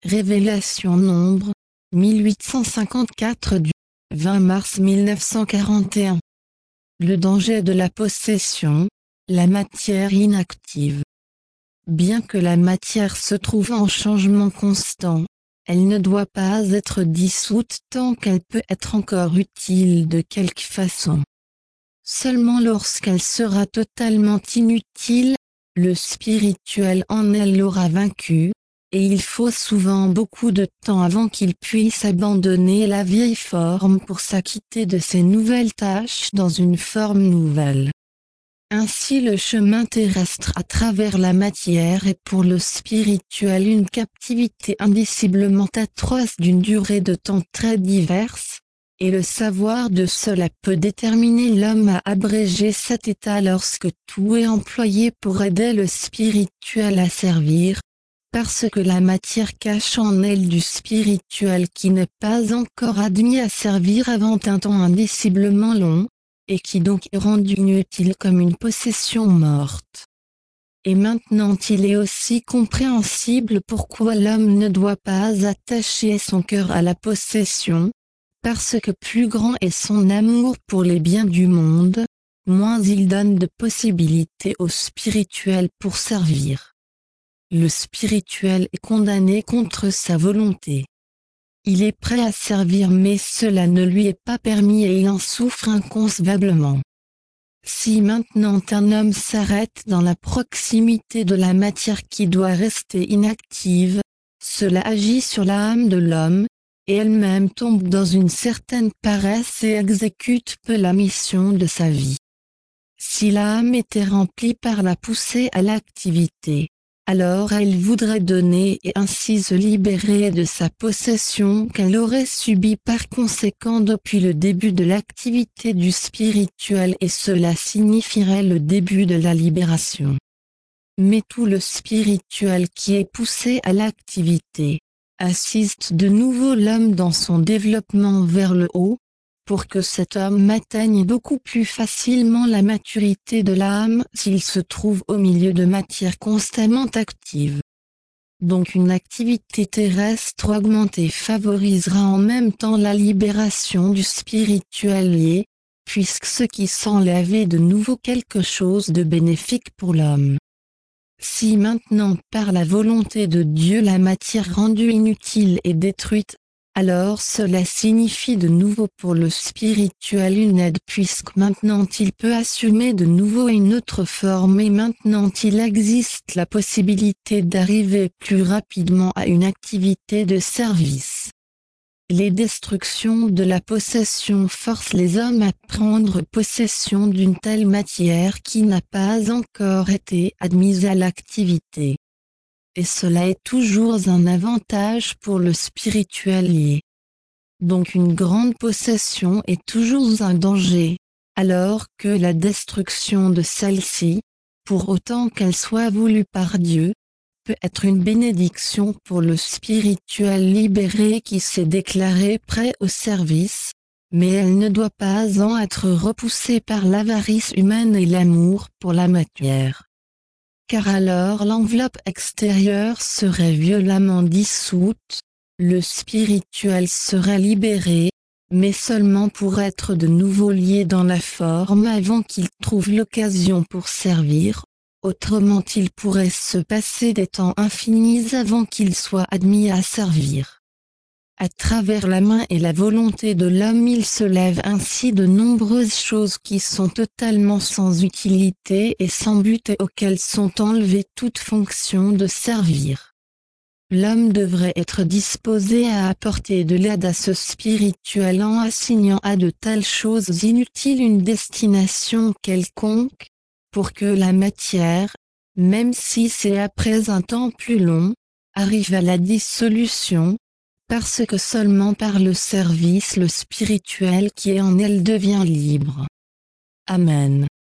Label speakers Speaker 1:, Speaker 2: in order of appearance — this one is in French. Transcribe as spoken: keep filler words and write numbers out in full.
Speaker 1: Révélation Nombre, mille huit cent cinquante-quatre du vingt mars mille neuf cent quarante et un. Le danger de la possession, la matière inactive. Bien que la matière se trouve en changement constant, elle ne doit pas être dissoute tant qu'elle peut être encore utile de quelque façon. Seulement lorsqu'elle sera totalement inutile, le spirituel en elle l'aura vaincu, et il faut souvent beaucoup de temps avant qu'il puisse abandonner la vieille forme pour s'acquitter de ses nouvelles tâches dans une forme nouvelle. Ainsi le chemin terrestre à travers la matière est pour le spirituel une captivité indiciblement atroce d'une durée de temps très diverse, et le savoir de cela peut déterminer l'homme à abréger cet état lorsque tout est employé pour aider le spirituel à servir, parce que la matière cache en elle du spirituel qui n'est pas encore admis à servir avant un temps indiciblement long, et qui donc est rendu inutile comme une possession morte. Et maintenant il est aussi compréhensible pourquoi l'homme ne doit pas attacher son cœur à la possession, parce que plus grand est son amour pour les biens du monde, moins il donne de possibilités au spirituel pour servir. Le spirituel est condamné contre sa volonté. Il est prêt à servir mais cela ne lui est pas permis et il en souffre inconcevablement. Si maintenant un homme s'arrête dans la proximité de la matière qui doit rester inactive, cela agit sur l'âme de l'homme, et elle-même tombe dans une certaine paresse et exécute peu la mission de sa vie. Si l'âme était remplie par la poussée à l'activité, alors elle voudrait donner et ainsi se libérer de sa possession qu'elle aurait subie par conséquent depuis le début de l'activité du spirituel et cela signifierait le début de la libération. Mais tout le spirituel qui est poussé à l'activité, assiste de nouveau l'homme dans son développement vers le haut, pour que cet homme atteigne beaucoup plus facilement la maturité de l'âme s'il se trouve au milieu de matière constamment active. Donc une activité terrestre augmentée favorisera en même temps la libération du spirituel lié, puisque ce qui s'enlève est de nouveau quelque chose de bénéfique pour l'homme. Si maintenant par la volonté de Dieu la matière rendue inutile est détruite, alors cela signifie de nouveau pour le spirituel une aide puisque maintenant il peut assumer de nouveau une autre forme et maintenant il existe la possibilité d'arriver plus rapidement à une activité de service. Les destructions de la possession forcent les hommes à prendre possession d'une telle matière qui n'a pas encore été admise à l'activité. Et cela est toujours un avantage pour le spirituel lié. Donc une grande possession est toujours un danger, alors que la destruction de celle-ci, pour autant qu'elle soit voulue par Dieu, peut être une bénédiction pour le spirituel libéré qui s'est déclaré prêt au service, mais elle ne doit pas en être repoussée par l'avarice humaine et l'amour pour la matière. Car alors l'enveloppe extérieure serait violemment dissoute, le spirituel serait libéré, mais seulement pour être de nouveau lié dans la forme avant qu'il trouve l'occasion pour servir, autrement il pourrait se passer des temps infinis avant qu'il soit admis à servir. À travers la main et la volonté de l'homme il se lève ainsi de nombreuses choses qui sont totalement sans utilité et sans but et auxquelles sont enlevées toute fonction de servir. L'homme devrait être disposé à apporter de l'aide à ce spirituel en assignant à de telles choses inutiles une destination quelconque, pour que la matière, même si c'est après un temps plus long, arrive à la dissolution, parce que seulement par le service le spirituel qui est en elle devient libre. Amen.